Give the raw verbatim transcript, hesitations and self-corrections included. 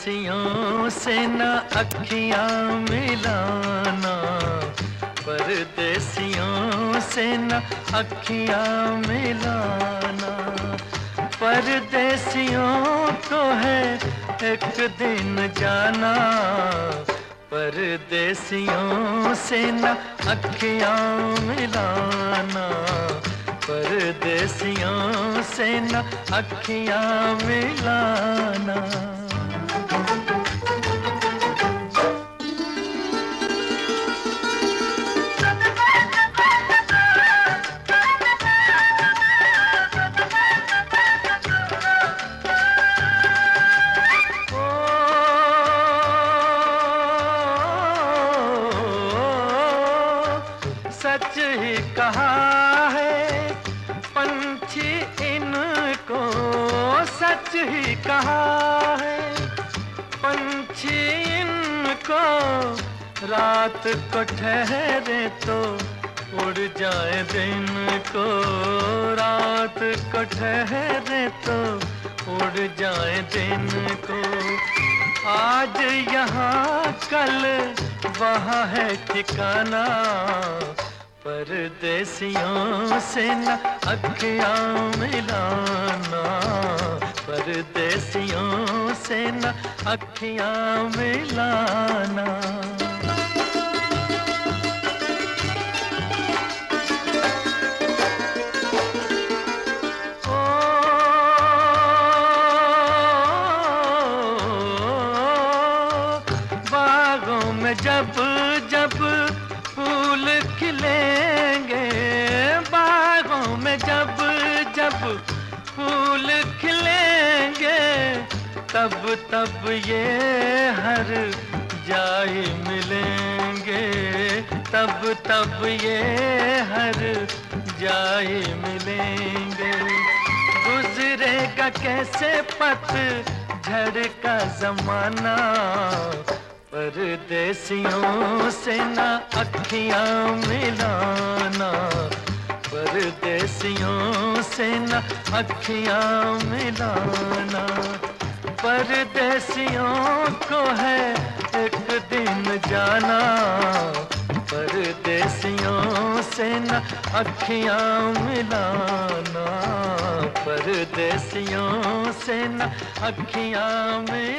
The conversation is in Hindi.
परदेसियों से न अखियां मिलाना, परदेसियों से न अखियां मिलाना। परदेसियों को है एक दिन जाना, परदेसियों से न अखियां मिलाना, परदेसियों से न अखियां मिलाना। सच ही कहा है पंछी इनको, सच ही कहा है पंछी इनको, रात को ठहरे तो उड़ जाए दिन को, रात को ठहरे तो उड़ जाए दिन को। आज यहाँ कल वहाँ है ठिकाना, परदेसियों से न अखियां मिलाना, परदेसियों से न अखियां मिलाना। ओ बागों में जब जब फूल खिलेंगे, बागों में जब जब फूल खिलेंगे, तब तब ये हर जाए मिलेंगे, तब तब ये हर जाए मिलेंगे। गुजरेगा कैसे पतझड़ का जमाना, परदेसियों से न अखियां मिलाना, परदेसियों से न अखियां मिलाना। परदेसियों को है एक दिन जाना, परदेसियों से न अखियां मिलाना, परदेसियों से न अखियां मिलाना।